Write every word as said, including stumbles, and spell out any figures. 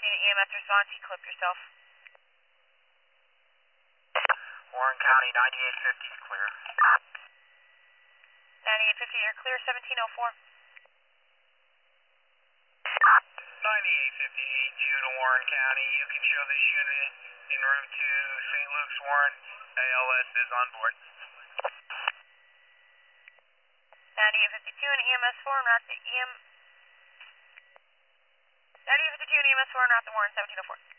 Unit E M S response, you clip yourself. Warren County, ninety-eight fifty is clear. ninety-eight fifty, you're clear, seventeen oh four. ninety-eight fifty-eight due to Warren County. You can show this unit en route to Saint Luke's, Warren. A L S is on board. ninety-eight fifty-two and E M S four en route to E M. ninety-eight fifty-two and E M S four en route to Warren, seventeen oh four.